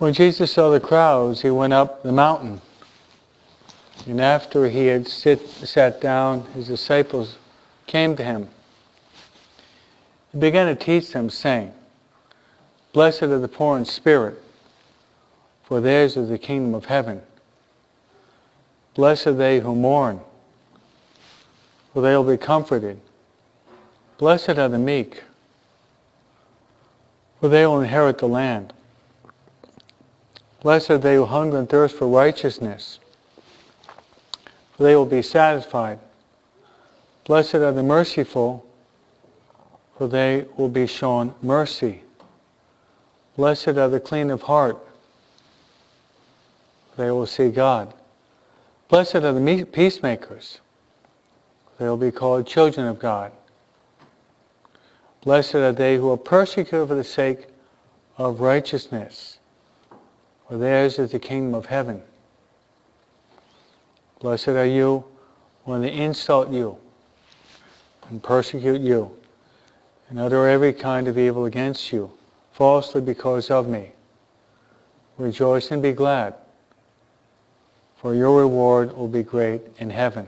When Jesus saw the crowds, he went up the mountain. And after he had sat down, his disciples came to him. He began to teach them, saying, "Blessed are the poor in spirit, for theirs is the kingdom of heaven. Blessed are they who mourn, for they will be comforted. Blessed are the meek, for they will inherit the land. Blessed are they who hunger and thirst for righteousness, for they will be satisfied. Blessed are the merciful, for they will be shown mercy. Blessed are the clean of heart, for they will see God. Blessed are the peacemakers, for they will be called children of God. Blessed are they who are persecuted for the sake of righteousness, for theirs is the kingdom of heaven. Blessed are you when they insult you and persecute you and utter every kind of evil against you, falsely because of me. Rejoice and be glad, for your reward will be great in heaven."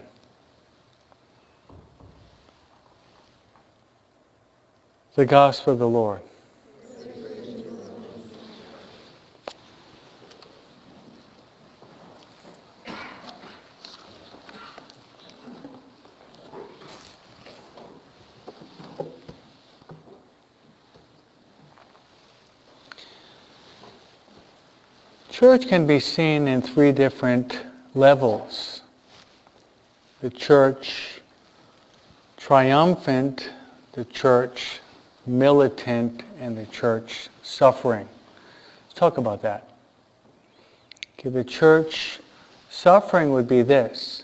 The Gospel of the Lord. Church can be seen in three different levels. The church triumphant, the church militant, and the church suffering. Let's talk about that. Okay, the church suffering would be this: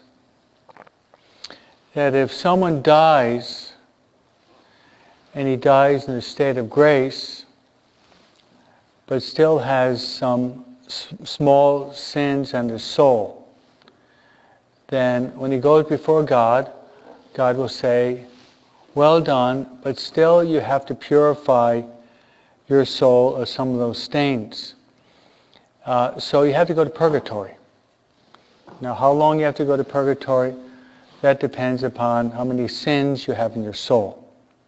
that if someone dies, and he dies in a state of grace, but still has some small sins on his soul, then when he goes before God, God will say, "Well done, but still you have to purify your soul of some of those stains." So you have to go to purgatory. Now, how long you have to go to purgatory, that depends upon how many sins you have in your soul.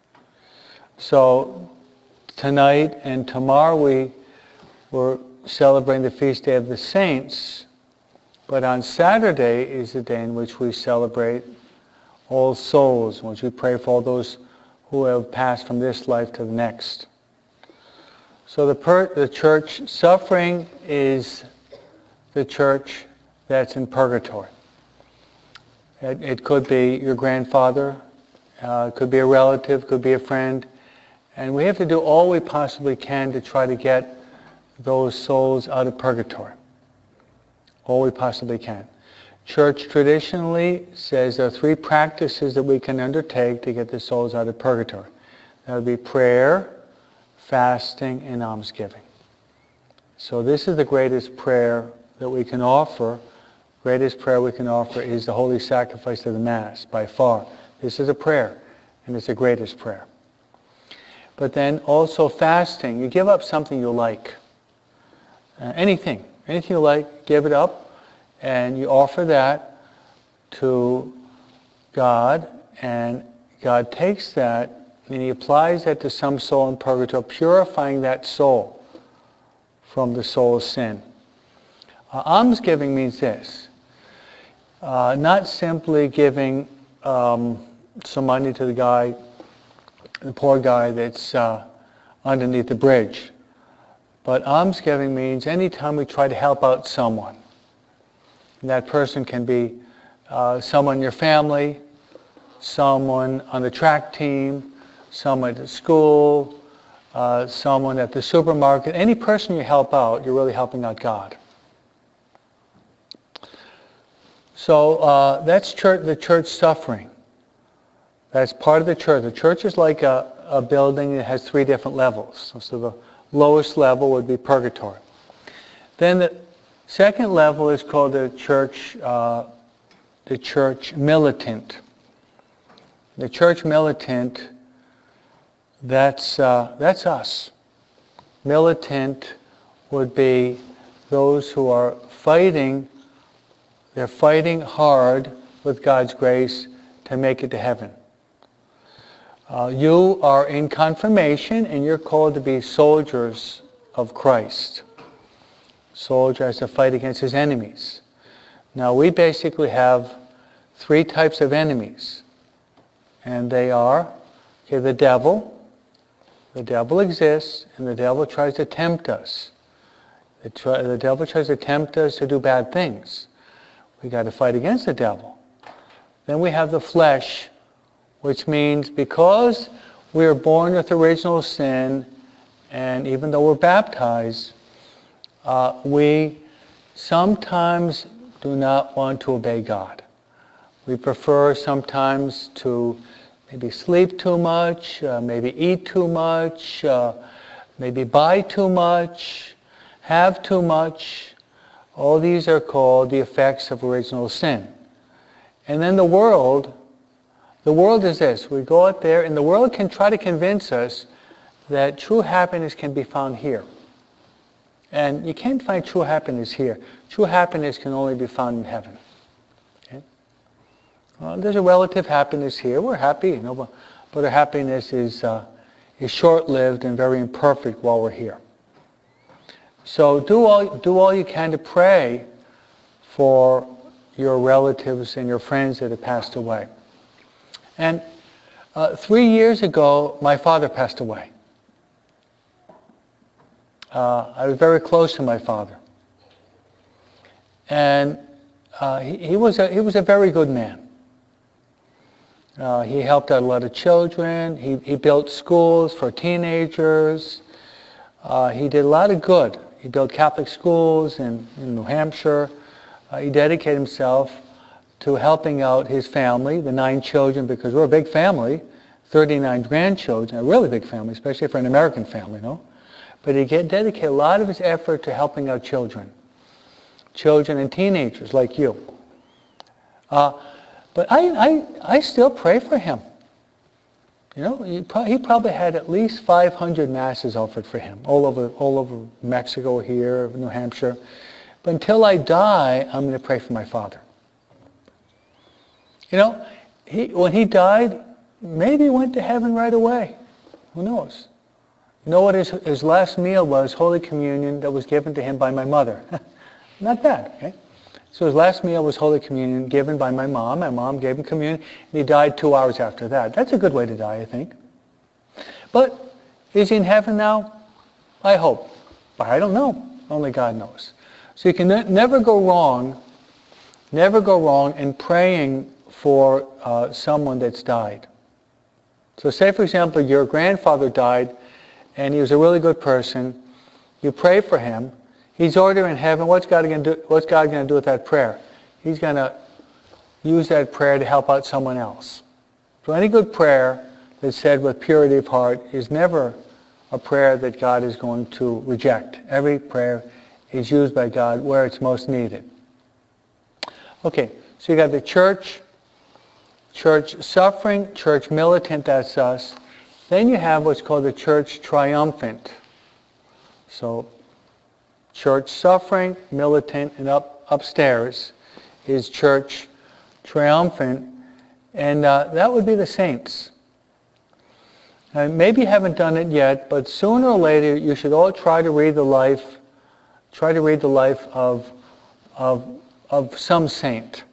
So tonight and tomorrow we're celebrating the feast day of the saints, but on Saturday is the day in which we celebrate All Souls, in which we pray for all those who have passed from this life to the next. So the church suffering is the church that's in purgatory. It could be your grandfather, it could be a relative, it could be a friend, and we have to do all we possibly can to try to get those souls out of purgatory. All we possibly can. Church traditionally says there are three practices that we can undertake to get the souls out of purgatory. That would be prayer, fasting, and almsgiving. So this is the greatest prayer that we can offer. The greatest prayer we can offer is the holy sacrifice of the Mass, by far. This is a prayer, and it's the greatest prayer. But then also fasting. You give up something you like. Anything you like, give it up, and you offer that to God, and God takes that and He applies that to some soul in purgatory, purifying that soul from the soul's sin. Almsgiving means this: not simply giving some money to the poor guy that's underneath the bridge. But almsgiving means anytime we try to help out someone. And that person can be someone in your family, someone on the track team, someone at school, someone at the supermarket. Any person you help out, you're really helping out God. So that's the church suffering. That's part of the church. The church is like a building that has three different levels. So the lowest level would be purgatory. Then the second level is called the church militant. The church militant, that's us. Militant would be those who are fighting, they're fighting hard with God's grace to make it to heaven. You are in confirmation and you're called to be soldiers of Christ. Soldiers to fight against his enemies. Now we basically have 3 types of enemies. And they are, the devil. The devil exists and the devil tries to tempt us. The devil tries to tempt us to do bad things. We got to fight against the devil. Then we have the flesh, which means because we are born with original sin, and even though we're baptized, we sometimes do not want to obey God. We prefer sometimes to maybe sleep too much, maybe eat too much, maybe buy too much, have too much. All these are called the effects of original sin. And then the world is this. We go out there and the world can try to convince us that true happiness can be found here. And you can't find true happiness here. True happiness can only be found in heaven. Okay? Well, there's a relative happiness here. We're happy, but our happiness is short-lived and very imperfect while we're here. So do all you can to pray for your relatives and your friends that have passed away. And 3 years ago, my father passed away. I was very close to my father. And he was a very good man. He helped out a lot of children. He built schools for teenagers. He did a lot of good. He built Catholic schools in New Hampshire. He dedicated himself to helping out his family, the 9 children, because we're a big family, 39 grandchildren, a really big family, especially for an American family, But he dedicated a lot of his effort to helping out children and teenagers like you. But I still pray for him. He probably had at least 500 masses offered for him, all over Mexico, here, New Hampshire. But until I die, I'm going to pray for my father. When he died, maybe he went to heaven right away. Who knows? You know what his last meal was? Holy Communion that was given to him by my mother. Not bad, okay? So his last meal was Holy Communion given by my mom. My mom gave him communion, and he died 2 hours after that. That's a good way to die, I think. But is he in heaven now? I hope. But I don't know. Only God knows. So you can never go wrong in praying for someone that's died. So say, for example, your grandfather died, and he was a really good person. You pray for him. He's already in heaven. What's God going to do with that prayer? He's going to use that prayer to help out someone else. So any good prayer that's said with purity of heart is never a prayer that God is going to reject. Every prayer is used by God where it's most needed. Okay, so you got the church suffering, church militant, that's us. Then you have what's called the church triumphant. So church suffering, militant, and upstairs is church triumphant, and that would be the saints. Now, maybe you haven't done it yet, but sooner or later you should all try to read the life of some saint,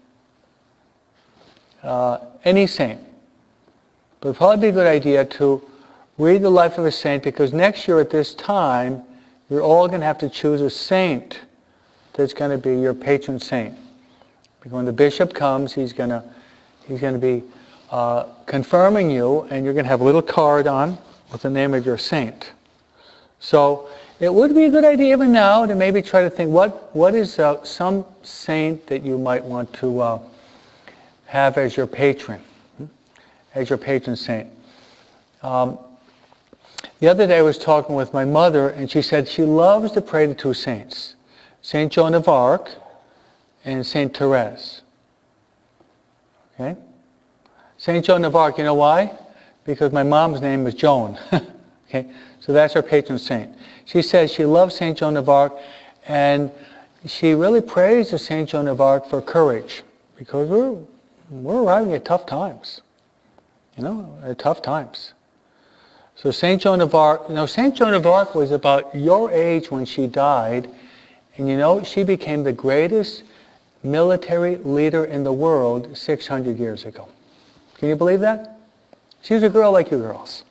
any saint. But it would probably be a good idea to read the life of a saint, because next year at this time you're all going to have to choose a saint that's going to be your patron saint. Because when the bishop comes, he's going to be confirming you, and you're going to have a little card on with the name of your saint. So it would be a good idea even now to maybe try to think what is some saint that you might want to have as your patron, as your patron saint. The other day I was talking with my mother, and she said she loves to pray to 2 saints, Saint Joan of Arc and Saint Therese. Okay? Saint Joan of Arc, you know why? Because my mom's name is Joan. Okay? So that's her patron saint. She says she loves Saint Joan of Arc, And she really praised Saint Joan of Arc for courage, because we're arriving at tough times. At tough times. So Saint Joan of Arc, Saint Joan of Arc was about your age when she died, and she became the greatest military leader in the world 600 years ago. Can you believe that? She was a girl like you girls.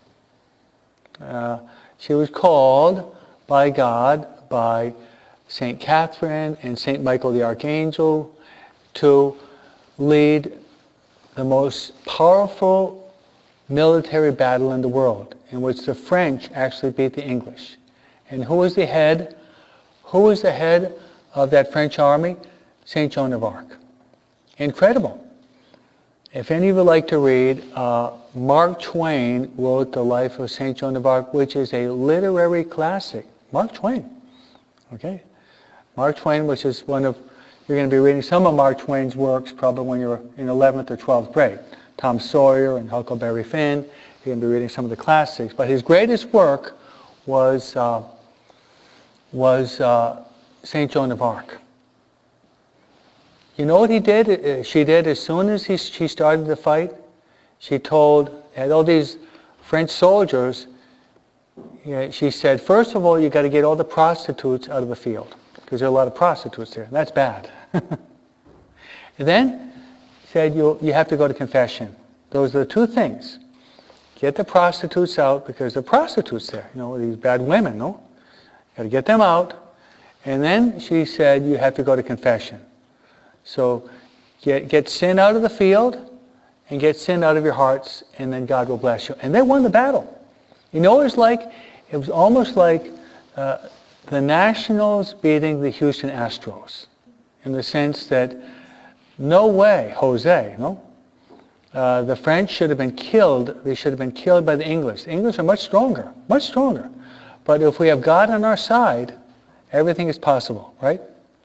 She was called by God, by St. Catherine and St. Michael the Archangel, to lead the most powerful military battle in the world, in which the French actually beat the English. And who was the head? Who was the head of that French army? Saint Joan of Arc. Incredible. If any of you like to read, Mark Twain wrote The Life of Saint Joan of Arc, which is a literary classic. Mark Twain. Okay? Mark Twain, which is you're going to be reading some of Mark Twain's works probably when you're in 11th or 12th grade. Tom Sawyer and Huckleberry Finn. You're going to be reading some of the classics. But his greatest work was Saint Joan of Arc. You know what he did? She did as soon as she started the fight. She had all these French soldiers. She said, first of all, you got to get all the prostitutes out of the field, because there are a lot of prostitutes there. That's bad. And then said you have to go to confession. Those are the two things. Get the prostitutes out, because there are prostitutes there. These bad women, no? Got to get them out. And then she said you have to go to confession. So get sin out of the field and get sin out of your hearts, and then God will bless you. And they won the battle. It was almost like the Nationals beating the Houston Astros, in the sense that no way, Jose, no? The French should have been killed. They should have been killed by the English. The English are much stronger, much stronger. But if we have God on our side, everything is possible, right?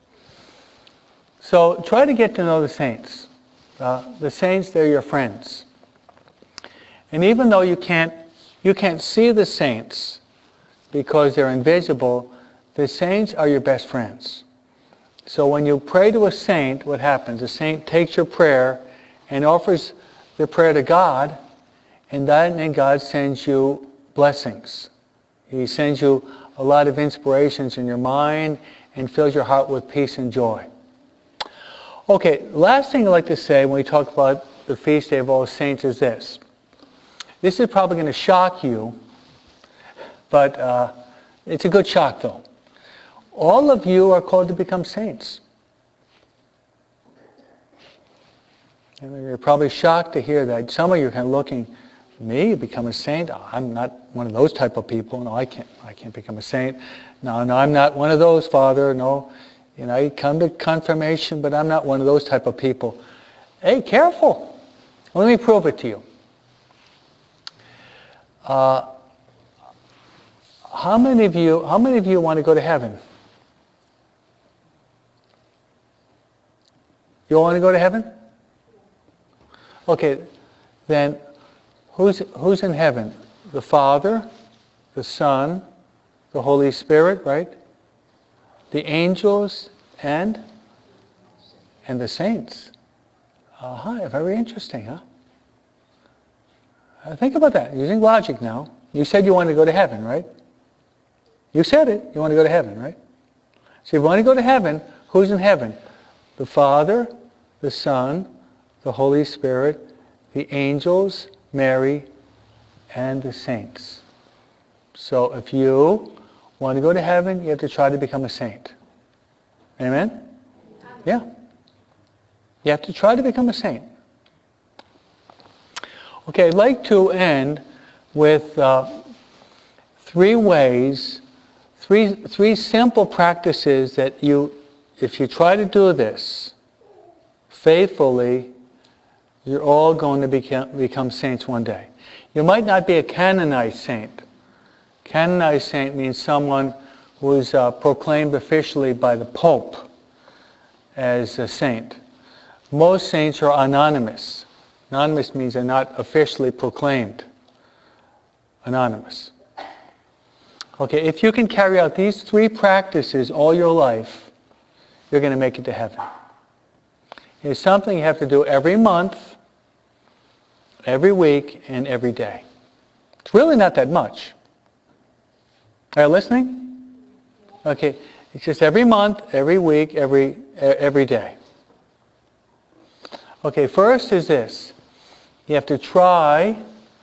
So try to get to know the saints. The saints, they're your friends. And even though you can't see the saints because they're invisible, the saints are your best friends. So when you pray to a saint, what happens? The saint takes your prayer and offers the prayer to God, and then God sends you blessings. He sends you a lot of inspirations in your mind and fills your heart with peace and joy. Okay, last thing I'd like to say when we talk about the Feast Day of All Saints is this. This is probably going to shock you, but it's a good shock though. All of you are called to become saints. And you're probably shocked to hear that. Some of you are kind of looking, me become a saint? I'm not one of those type of people. No, I can't become a saint. No, I'm not one of those, Father. No. I come to confirmation, but I'm not one of those type of people. Hey, careful. Let me prove it to you. How many of you want to go to heaven? You all want to go to heaven? Okay, then who's in heaven? The Father, the Son, the Holy Spirit, right? The angels and the saints. Very interesting, huh? Think about that, using logic now. You said you want to go to heaven, right? You said it, you want to go to heaven, right? So if you want to go to heaven, who's in heaven? The Father, the Son, the Holy Spirit, the angels, Mary, and the saints. So if you want to go to heaven, you have to try to become a saint. Amen? Yeah. You have to try to become a saint. Okay, I'd like to end with three simple practices that if you try to do this faithfully, you're all going to become saints one day. You might not be a canonized saint. Canonized saint means someone who is proclaimed officially by the Pope as a saint. Most saints are anonymous. Anonymous means they're not officially proclaimed. Anonymous. Okay, if you can carry out these 3 practices all your life, you're going to make it to heaven. It's something you have to do every month, every week, and every day. It's really not that much. Are you listening? Okay, it's just every month, every week, every day. Okay, first is this. You have to try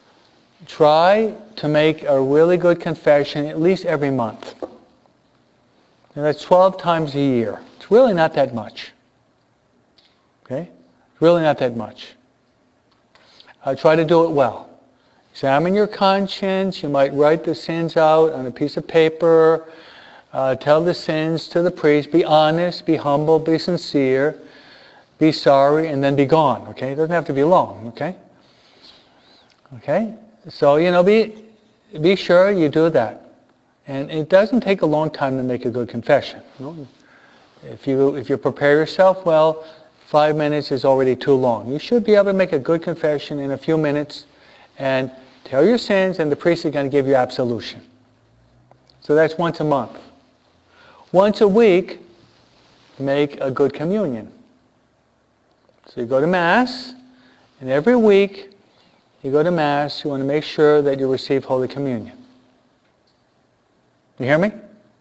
to make a really good confession at least every month. And that's 12 times a year. It's really not that much. Okay? It's really not that much. Try to do it well. Examine your conscience. You might write the sins out on a piece of paper. Tell the sins to the priest. Be honest, be humble, be sincere, be sorry, and then be gone. Okay? It doesn't have to be long. Okay? Okay? So, be sure you do that. And it doesn't take a long time to make a good confession. If you prepare yourself well, 5 minutes is already too long. You should be able to make a good confession in a few minutes and tell your sins, and the priest is going to give you absolution. So that's once a month. Once a week, make a good communion. So you go to Mass, and every week you go to Mass, you want to make sure that you receive Holy Communion. You hear me?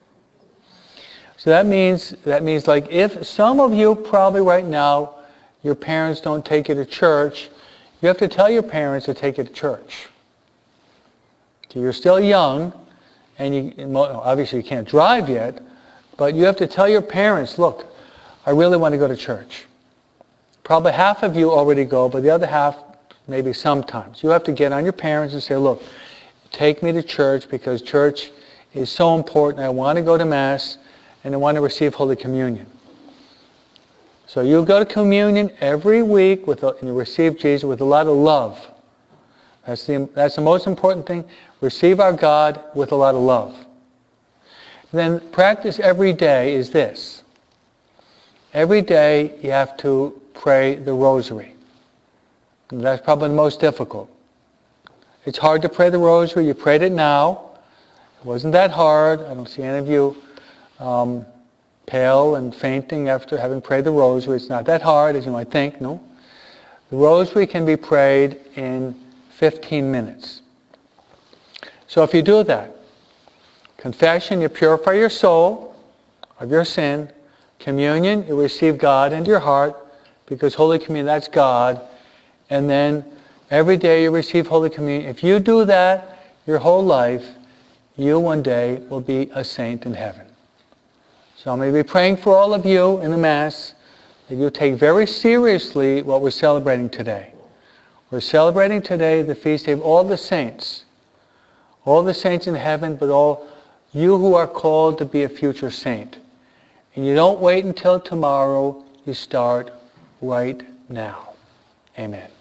So that means like if some of you probably right now, your parents don't take you to church, you have to tell your parents to take you to church. So you're still young, and obviously you can't drive yet, but you have to tell your parents, look, I really want to go to church. Probably half of you already go, but the other half maybe sometimes. You have to get on your parents and say, look, take me to church because church is so important. I want to go to Mass and I want to receive Holy Communion. So you go to communion every week and you receive Jesus with a lot of love. That's the most important thing. Receive our God with a lot of love. Then practice every day is this. Every day you have to pray the Rosary. And that's probably the most difficult. It's hard to pray the Rosary. You prayed it now. It wasn't that hard. I don't see any of you pale and fainting after having prayed the Rosary. It's not that hard as you might think, no? The Rosary can be prayed in 15 minutes. So if you do that, confession, you purify your soul of your sin. Communion, you receive God into your heart because Holy Communion, that's God. And then every day you receive Holy Communion. If you do that your whole life, you one day will be a saint in heaven. So I'm going to be praying for all of you in the Mass that you take very seriously what we're celebrating today. We're celebrating today the feast day of all the saints in heaven, but all you who are called to be a future saint. And you don't wait until tomorrow, you start right now. Amen.